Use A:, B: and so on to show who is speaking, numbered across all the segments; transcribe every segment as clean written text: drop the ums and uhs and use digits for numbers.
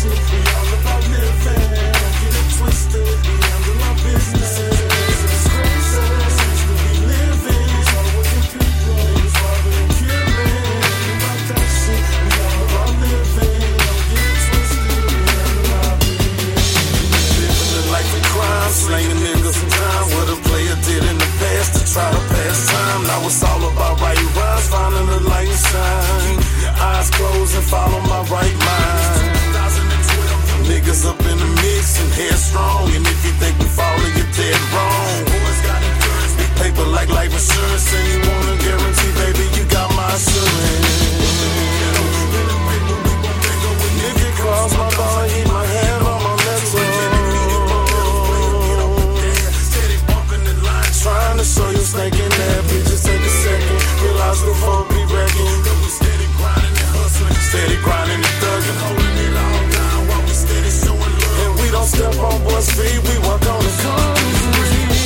A: passion, we all about living. Don't get it twisted, we handle our business. It's crazy, since we be living. It's hardworking people, it's robbing and killing. About that shit, we all about living. Don't get it twisted, we handle our business. Living the life of crime, slanging niggas in time. What a player did in the past to try to pass time. Now it's all about right rhymes, finding the light and shine. Your eyes closed and follow my right mind. Niggas up in the mix and headstrong. And if you think we falling, you're dead wrong. Big paper like life insurance. And you want a guarantee, baby, you got my assurance. If you cross my bar, eat my hand on my metal. Trying to show you stinking that, please just take a second. Realize the phone be wrecking. Steady grinding and hustling, steady grinding and thugging. Holding it all down while we steady showing love. And we don't step on boys' feet, we walk on the concrete.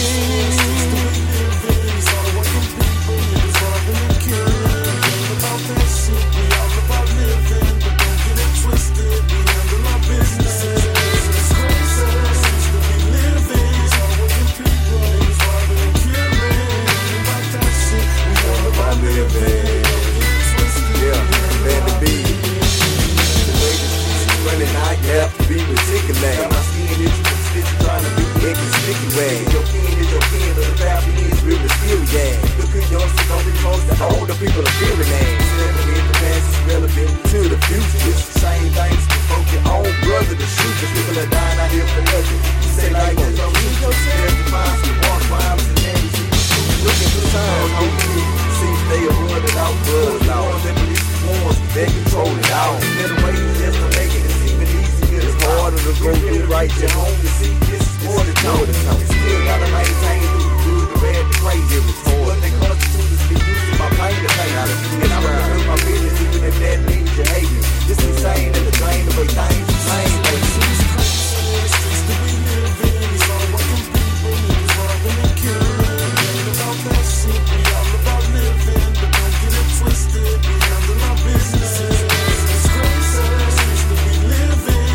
A: It's all working people, niggas robbing and killing. Ain't about that shit, we all about living. But don't get it twisted, we handle our business. It's crazy, since we be living. It's all working people, niggas robbing and killing. Ain't about that shit, we all about living.
B: Yeah, man to be. The way this shit's running, I have to be meticulous. Got my skin itching, stitch trying to be inconspicuous. Your kin is your kin, but the family is real mysterious. Look at yours, so don't be close to all the people are feeling that. Seven in the past is relevant to the future. It's the same things to folk your own brother to shoot. The people are dying out here for nothing. You say like this, don't shoot yourself. You find some walk rhymes and then you see. Looking for time, homie. See if they are running out, buzzed out. They control it out. Better way just to make it seem easier. It's harder to go through right to home to see this is more than know. Still gotta maintain through the good, the bad, the crazy. What they constitute is me using my pain to pain. And I'm gonna hurt my business even if that means you hate me. It's insane and the drain the way things